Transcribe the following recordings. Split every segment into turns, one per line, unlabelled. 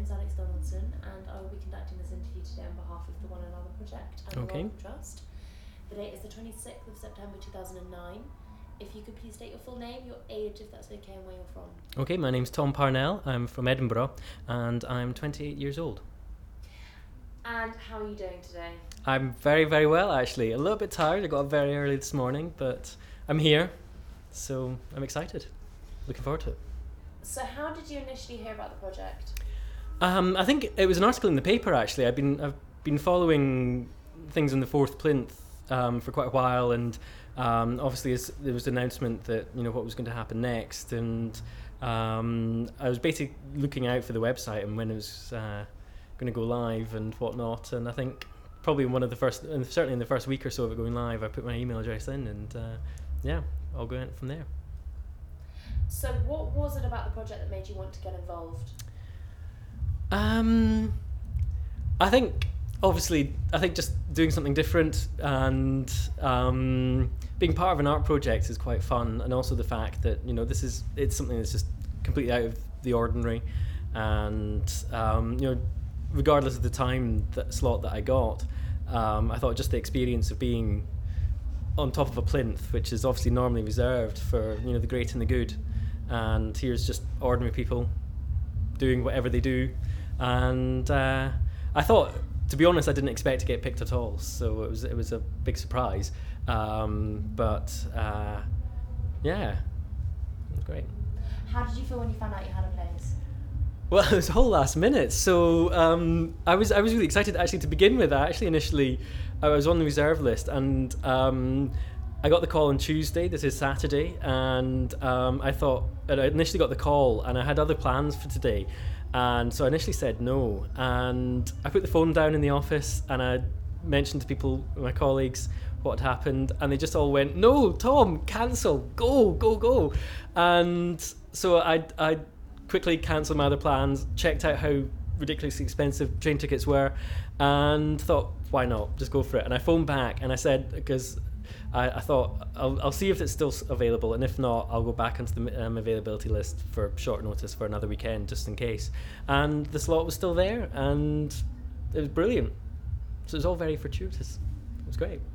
is Alex Donaldson, and I will be conducting this interview today on behalf of the One Another Project and the Wellcome Trust. The date is the 26th of September 2009. If you could please state your full name, your age, if that's okay, and where you're from.
Okay, my name's Tom Parnell. I'm from Edinburgh, and I'm 28 years old.
And how are you doing today?
I'm very, very well, actually. A little bit tired. I got up very early this morning, but I'm here, so I'm excited. Looking forward to it.
So how did you initially hear about the project?
I think it was an article in the paper, actually. I've been following things in the Fourth Plinth for quite a while, and obviously there was an announcement that, you know, what was going to happen next, and I was basically looking out for the website and when it was going to go live and whatnot, and I think probably certainly in the first week or so of it going live, I put my email address in, and I'll go in from there.
So what was it about the project that made you want to get involved?
I think just doing something different and being part of an art project is quite fun, and also the fact that, you know, it's something that's just completely out of the ordinary, and you know, regardless of the time slot that I got, I thought just the experience of being on top of a plinth, which is obviously normally reserved for, you know, the great and the good, and here's just ordinary people doing whatever they do, and I thought, to be honest, I didn't expect to get picked at all, so it was a big surprise, but yeah, it was great.
How did you feel when you found out you had a place?
Well, it was a whole last minute, so I was really excited actually to begin with. Initially I was on the reserve list, and I got the call on Tuesday. This is Saturday, and I initially got the call, and I had other plans for today, and so I initially said no, and I put the phone down in the office, and I mentioned to people, my colleagues, what had happened, and they just all went, "No, Tom, cancel, go," and so I quickly cancelled my other plans, checked out how ridiculously expensive train tickets were, and thought, why not, just go for it. And I phoned back and I said, because I thought I'll see if it's still available, and if not, I'll go back onto the availability list for short notice for another weekend, just in case. And the slot was still there, and it was brilliant. So it was all very fortuitous. It was great.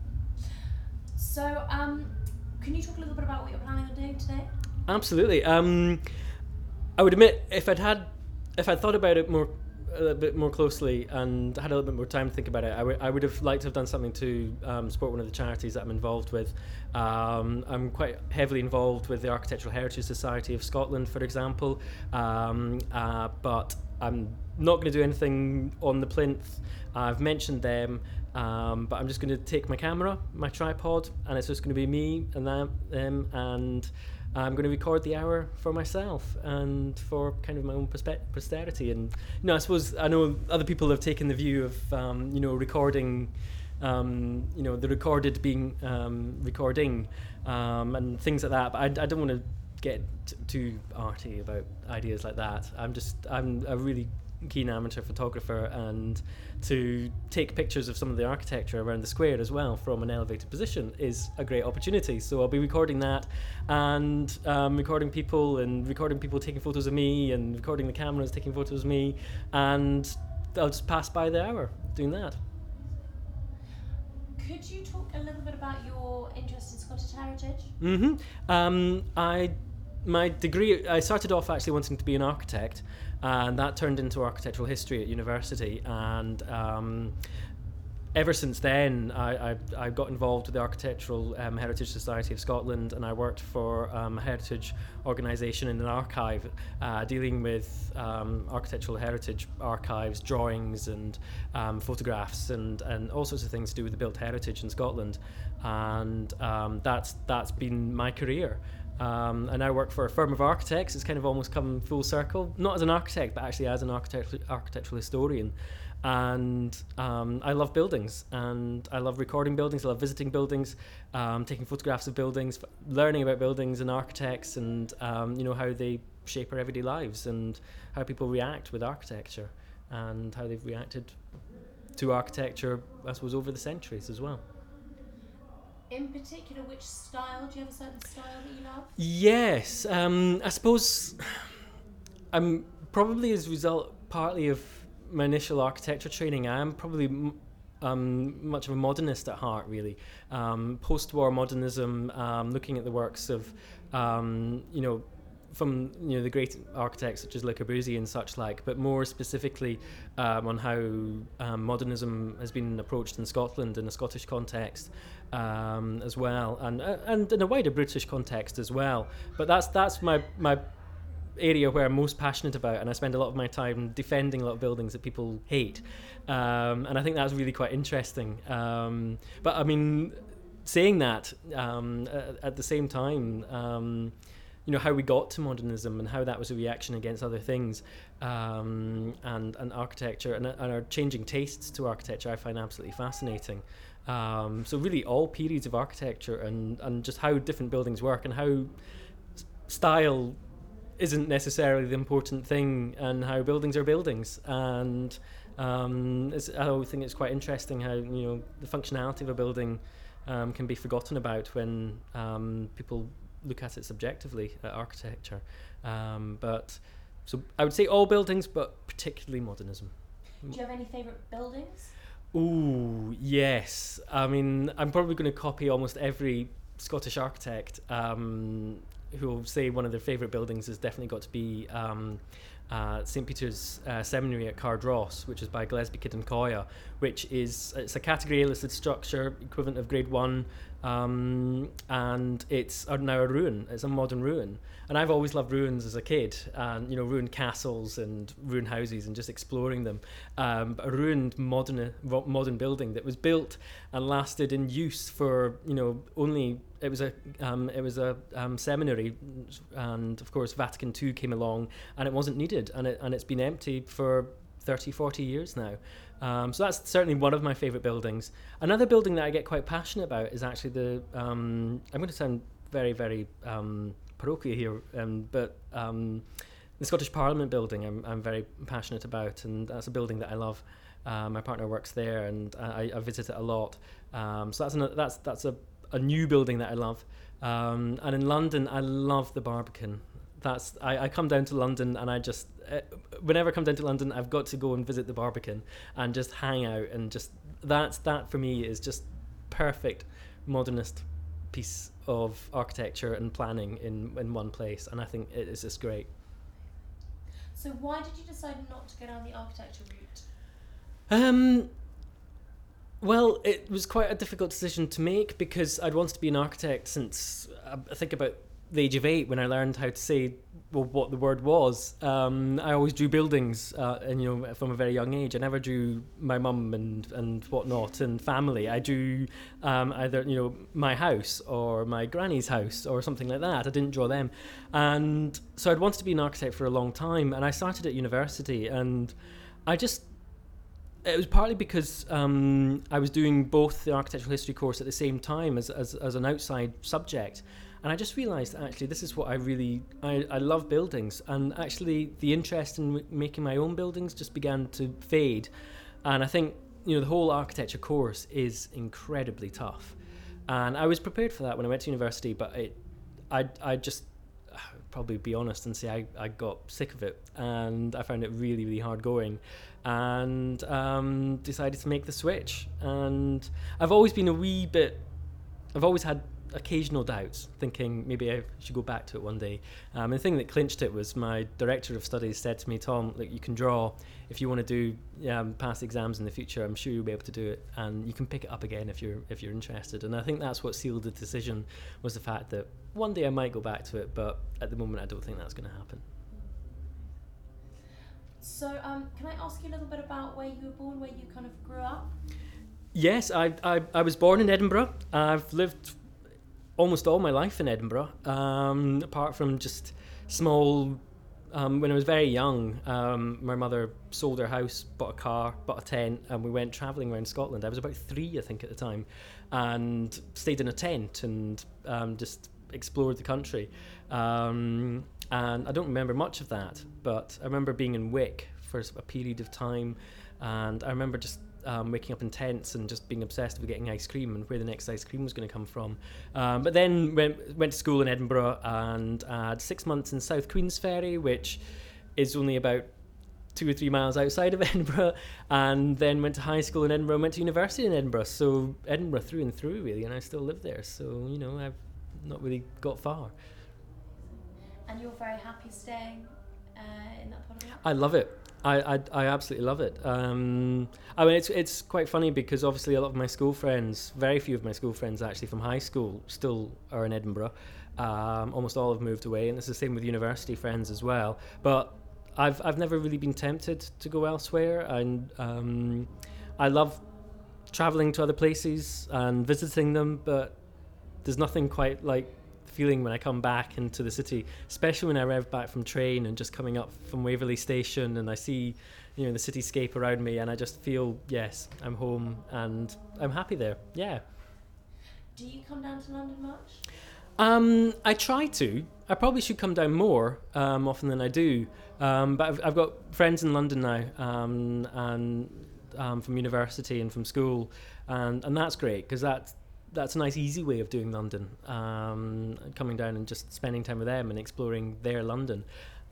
So can you talk a little bit about what you're planning on doing today?
Absolutely. I would admit, if I'd thought about it a little bit more closely and had a little bit more time to think about it, I would have liked to have done something to support one of the charities that I'm involved with. I'm quite heavily involved with the Architectural Heritage Society of Scotland, for example, but I'm not going to do anything on the plinth. I've mentioned them, but I'm just going to take my camera, my tripod, and it's just going to be me and them, and I'm going to record the hour for myself and for kind of my own posterity. And, you know, I know other people have taken the view of, you know, recording, you know, the recorded being recording, and things like that. But I don't want to get too arty about ideas like that. I'm a really keen amateur photographer, and to take pictures of some of the architecture around the square as well from an elevated position is a great opportunity. So I'll be recording that, and recording people taking photos of me, and recording the cameras taking photos of me, and I'll just pass by the hour doing that.
Could you talk a little bit about your interest in Scottish heritage?
My degree, I started off actually wanting to be an architect, and that turned into architectural history at university, and ever since then I got involved with the Architectural Heritage Society of Scotland, and I worked for a heritage organisation in an archive dealing with architectural heritage archives, drawings and photographs and all sorts of things to do with the built heritage in Scotland, and that's been my career. I now work for a firm of architects. It's kind of almost come full circle, not as an architect, but actually as an architectural historian. And I love buildings, and I love recording buildings. I love visiting buildings, taking photographs of buildings, learning about buildings and architects, and you know, how they shape our everyday lives, and how people react with architecture, and how they've reacted to architecture, I suppose, over the centuries as well.
In particular, which style? Do you have a certain style that you love?
Yes, I suppose I'm probably as a result partly of my initial architecture training. I am probably much of a modernist at heart, really. Post-war modernism, looking at the works of, from the great architects such as Le Corbusier and such like, but more specifically on how modernism has been approached in Scotland in a Scottish context as well, and in a wider British context as well. But that's my area where I'm most passionate about, and I spend a lot of my time defending a lot of buildings that people hate, and I think that's really quite interesting. But I mean, saying that, at the same time, how we got to modernism and how that was a reaction against other things, and architecture and our changing tastes to architecture, I find absolutely fascinating. So really all periods of architecture and just how different buildings work and how style isn't necessarily the important thing, and how buildings are buildings. And I think it's quite interesting how the functionality of a building can be forgotten about when people look at it subjectively at architecture. But so I would say all buildings, but particularly modernism.
Do you have any favourite buildings?
Ooh, yes. I mean, I'm probably going to copy almost every Scottish architect who will say one of their favourite buildings has definitely got to be St Peter's Seminary at Cardross, which is by Gillespie, Kidd and Coya, it's a category A listed structure, equivalent of grade 1, and it's now a ruin. It's a modern ruin. And I've always loved ruins as a kid, and ruined castles and ruined houses and just exploring them. But a ruined modern building that was built and lasted in use for only it was a seminary, and of course Vatican II came along and it wasn't needed, and it's been empty for 30-40 years now. So that's certainly one of my favourite buildings. Another building that I get quite passionate about is actually I'm going to sound very, very parochial here, but the Scottish Parliament building I'm very passionate about, and that's a building that I love. My partner works there, and I visit it a lot. So that's a new building that I love. And in London, I love the Barbican. I come down to London, and I just whenever I come down to London, I've got to go and visit the Barbican and just hang out, and just that for me is just perfect modernist piece of architecture and planning in one place, and I think it is just great.
So why did you decide not to go down the architecture route?
Well, it was quite a difficult decision to make, because I'd wanted to be an architect since I think about the age of 8, when I learned how to say what the word was. I always drew buildings, and from a very young age. I never drew my mum and whatnot and family. I drew either my house or my granny's house or something like that. I didn't draw them, and so I'd wanted to be an architect for a long time. And I started at university, and it was partly because I was doing both the architectural history course at the same time as an outside subject. And I just realised, actually, this is what I love buildings. And actually, the interest in making my own buildings just began to fade. And I think, the whole architecture course is incredibly tough. And I was prepared for that when I went to university, but I just probably be honest and say I got sick of it. And I found it really, really hard going. And decided to make the switch. And I've always had occasional doubts, thinking maybe I should go back to it one day. And the thing that clinched it was my director of studies said to me, "Tom, look, you can draw. If you want to do pass exams in the future, I'm sure you'll be able to do it, and you can pick it up again if you're interested." And I think that's what sealed the decision, was the fact that one day I might go back to it, but at the moment I don't think that's going to happen.
So can I ask you a little bit about where you were born, where you kind of grew up?
Yes, I was born in Edinburgh. I've lived almost all my life in Edinburgh, apart from just small. When I was very young, my mother sold her house, bought a car, bought a tent, and we went travelling around Scotland. I was about 3, I think, at the time, and stayed in a tent and just explored the country. And I don't remember much of that, but I remember being in Wick for a period of time, and I remember just waking up in tents and just being obsessed with getting ice cream and where the next ice cream was going to come from. But then went to school in Edinburgh, and had 6 months in South Queensferry, which is only about 2 or 3 miles outside of Edinburgh, and then went to high school in Edinburgh, went to university in Edinburgh. So Edinburgh through and through, really, and I still live there. So, you know, I've not really got far.
And you're very happy staying in that part of it?
I love it. I absolutely love it. I mean, it's quite funny because obviously a lot of my school friends, very few of my school friends actually from high school, still are in Edinburgh. Almost all have moved away, and it's the same with university friends as well. But I've never really been tempted to go elsewhere, and I love traveling to other places and visiting them. But there's nothing quite like feeling when I come back into the city, especially when I rev back from train and just coming up from Waverley Station and I see, you know, the cityscape around me, and I just feel, yes, I'm home and I'm happy there. Yeah.
Do you come down to London much?
I try to. I probably should come down more often than I do. But I've got friends in London now, and from university and from school, and that's great because that's a nice easy way of doing London, coming down and just spending time with them and exploring their London.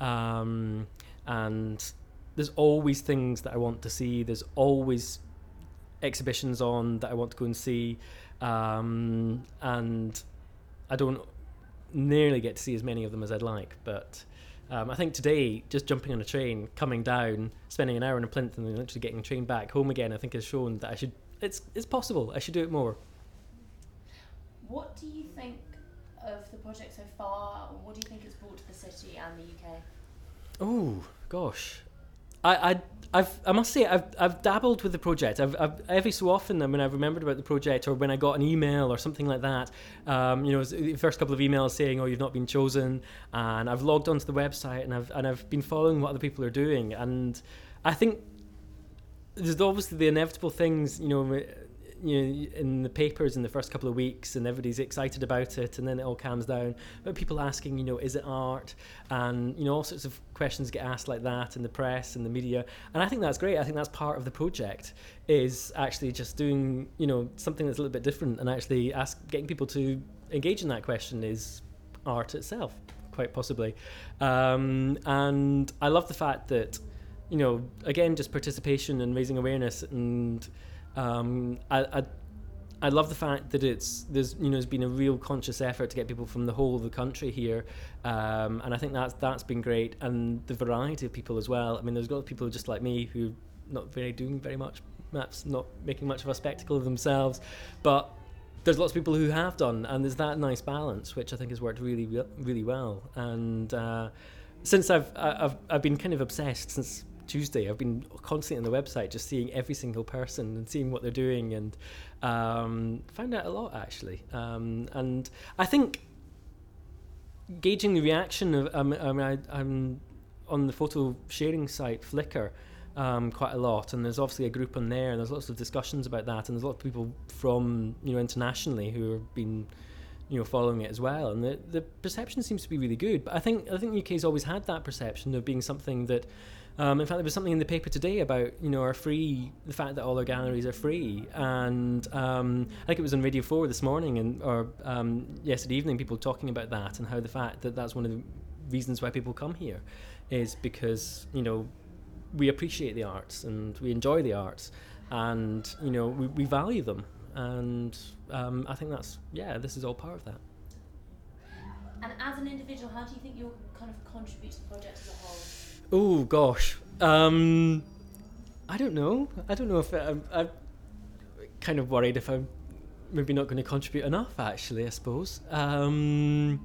And there's always things that I want to see. There's always exhibitions on that I want to go and see. And I don't nearly get to see as many of them as I'd like. But I think today, just jumping on a train, coming down, spending an hour in a Plinth and then literally getting a train back home again, I think has shown that it's possible. I should do it more.
What do you think of the project so far? What do you think it's brought to the city and the UK?
Oh gosh, I must say I've dabbled with the project. I've every so often when I've remembered about the project or when I got an email or something like that, you know, the first couple of emails saying, "Oh, you've not been chosen," and I've logged onto the website and I've been following what other people are doing, and I think there's obviously the inevitable things, you know, in the papers in the first couple of weeks, and everybody's excited about it, and then it all calms down. But people asking, you know, is it art? And, you know, all sorts of questions get asked like that in the press and the media. And I think that's great. I think that's part of the project, is actually just doing, you know, something that's a little bit different, and actually getting people to engage in that question is art itself, quite possibly. And I love the fact that, you know, again, just participation and raising awareness, and I love the fact that there's been a real conscious effort to get people from the whole of the country here, and I think that's been great, and the variety of people as well. I mean, there's a lot of people just like me who not really doing very much, perhaps not making much of a spectacle of themselves, but there's lots of people who have done, and there's that nice balance which I think has worked really, really well. And since I've been kind of obsessed since Tuesday. I've been constantly on the website just seeing every single person and seeing what they're doing, and found out a lot actually. And I think gauging the reaction of I'm on the photo sharing site Flickr quite a lot, and there's obviously a group on there, and there's lots of discussions about that, and there's a lot of people from, you know, internationally who have been, you know, following it as well, and the perception seems to be really good. But I think the UK's always had that perception of being something that in fact, there was something in the paper today about, you know, the fact that all our galleries are free, and I think it was on Radio 4 this morning, or yesterday evening, people talking about that, and how the fact that that's one of the reasons why people come here is because, you know, we appreciate the arts and we enjoy the arts, and, you know, we value them, and I think this is all part of that.
And as an individual, how do you think you'll kind of contribute to the project as a whole?
Oh gosh, I don't know. I don't know if I'm kind of worried if I'm maybe not going to contribute enough. Actually, I suppose. I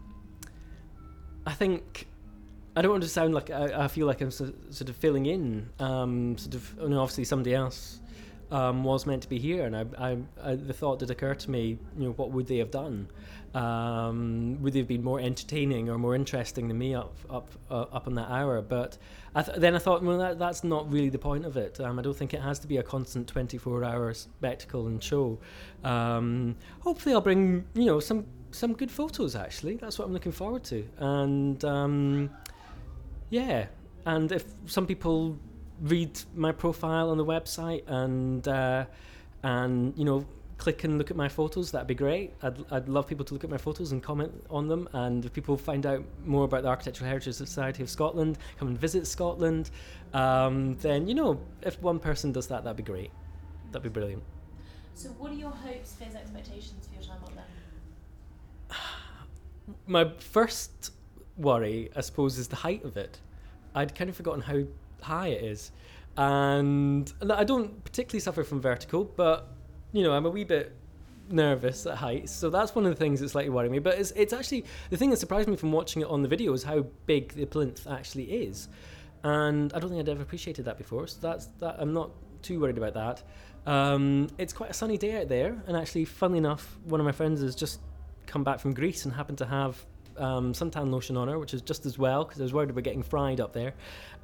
think I don't want to sound like I feel like I'm sort of filling in. You know, obviously somebody else was meant to be here, and the thought did occur to me, you know, what would they have done? Would they have been more entertaining or more interesting than me up on that hour? But then I thought, well, that's not really the point of it. I don't think it has to be a constant 24-hour spectacle and show. Hopefully I'll bring, you know, some good photos, actually. That's what I'm looking forward to. And yeah, and if some people read my profile on the website and you know, click and look at my photos, that'd be great. I'd love people to look at my photos and comment on them. And if people find out more about the Architectural Heritage Society of Scotland, come and visit Scotland, then, you know, if one person does that, that'd be great. That'd be brilliant.
So what are your hopes, fears, expectations for your time up there?
My first worry, I suppose, is the height of it. I'd kind of forgotten how high it is. And I don't particularly suffer from vertigo, but, you know, I'm a wee bit nervous at heights. So that's one of the things that's slightly worrying me. But it's actually, the thing that surprised me from watching it on the video is how big the plinth actually is. And I don't think I'd ever appreciated that before. So that I'm not too worried about that. It's quite a sunny day out there. And actually, funnily enough, one of my friends has just come back from Greece and happened to have suntan lotion on her, which is just as well, because I was worried about getting fried up there.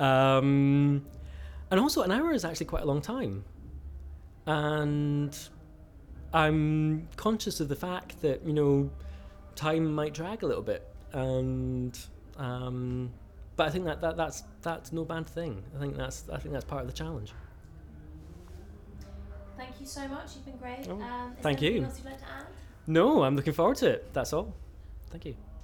And also, an hour is actually quite a long time. And I'm conscious of the fact that, you know, time might drag a little bit. And but I think that's no bad thing. I think that's part of the challenge.
Thank you so much. You've been great.
Oh,
Is
thank
there
you.
anything else you'd like to add?
No, I'm looking forward to it. That's all. Thank you.